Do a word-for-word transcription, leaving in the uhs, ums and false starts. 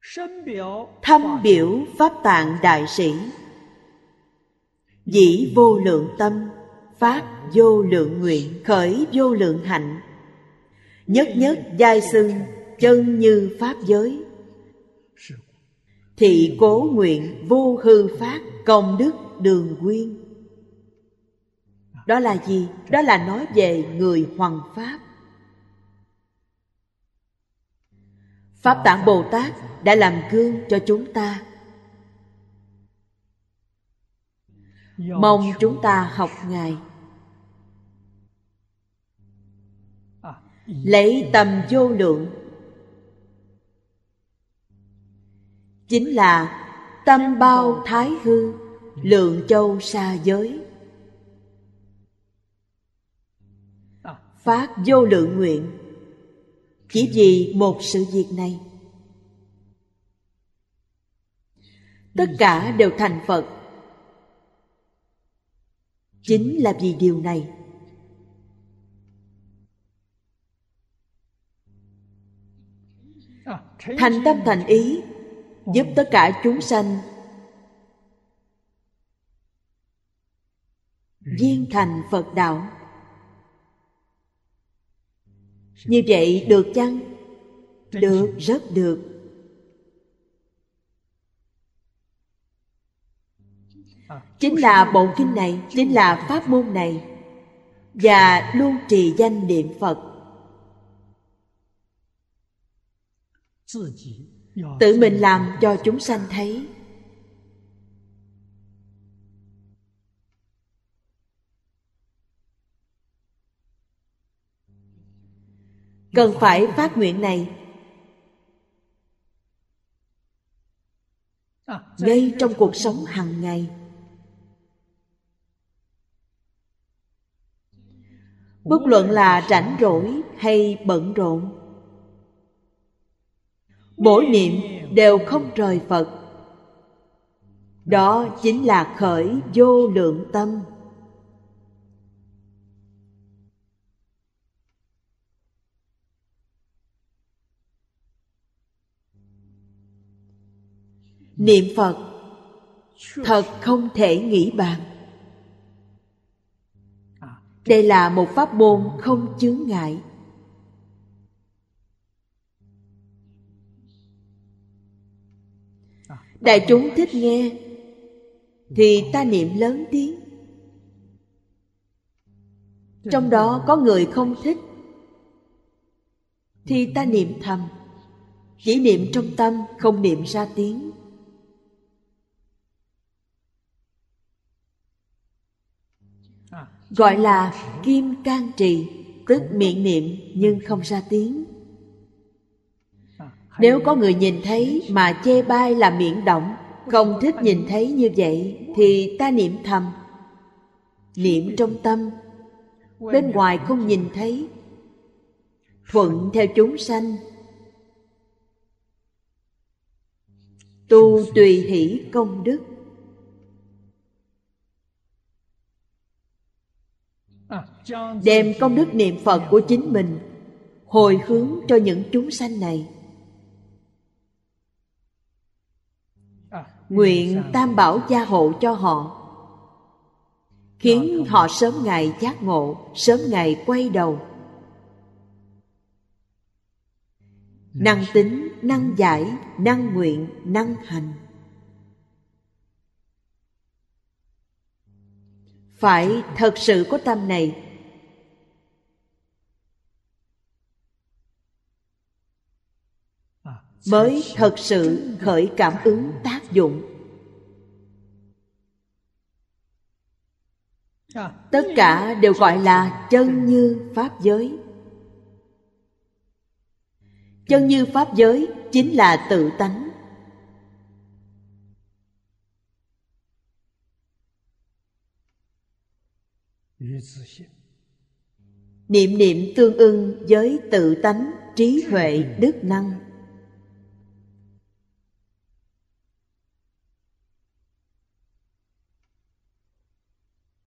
thâm biểu Pháp Tạng Đại Sĩ. Dĩ vô lượng tâm, phát vô lượng nguyện, khởi vô lượng hạnh, nhất nhất giai xưng chân như Pháp giới. Thị cố nguyện vô hư phát, công đức đường quyên. Đó là gì? Đó là nói về người hoằng Pháp. Pháp Tạng Bồ Tát đã làm gương cho chúng ta. Mong chúng ta học Ngài, lấy tâm vô lượng, chính là tâm bao thái hư, lượng châu sa giới, phát vô lượng nguyện, chỉ vì một sự việc này. Tất cả đều thành Phật, chính là vì điều này. Thành tâm thành ý, giúp tất cả chúng sanh viên thành Phật đạo. Như vậy được chăng? Được, rất được. Chính là bộ kinh này, chính là pháp môn này, và luôn trì danh niệm Phật. Tự mình làm cho chúng sanh thấy. Cần phải phát nguyện này ngay trong cuộc sống hàng ngày. Bất luận là rảnh rỗi hay bận rộn, mỗi niệm đều không rời Phật. Đó chính là khởi vô lượng tâm. Niệm Phật thật không thể nghĩ bàn. Đây là một pháp môn không chướng ngại. Đại chúng thích nghe thì ta niệm lớn tiếng. Trong đó có người không thích thì ta niệm thầm, chỉ niệm trong tâm, không niệm ra tiếng. Gọi là kim can trì, tức miệng niệm nhưng không ra tiếng. Nếu có người nhìn thấy mà chê bai là miệng động, không thích nhìn thấy như vậy, thì ta niệm thầm, niệm trong tâm, bên ngoài không nhìn thấy, thuận theo chúng sanh, tu tùy hỷ công đức. Đem công đức niệm Phật của chính mình hồi hướng cho những chúng sanh này. Nguyện Tam Bảo gia hộ cho họ, khiến họ sớm ngày giác ngộ, sớm ngày quay đầu. Năng tính, năng giải, năng nguyện, năng hành. Phải thật sự có tâm này. Mới thật sự khởi cảm ứng tác dụng. Tất cả đều gọi là chân như Pháp giới. Chân như Pháp giới chính là tự tánh. Niệm niệm tương ưng với tự tánh, trí huệ, đức năng.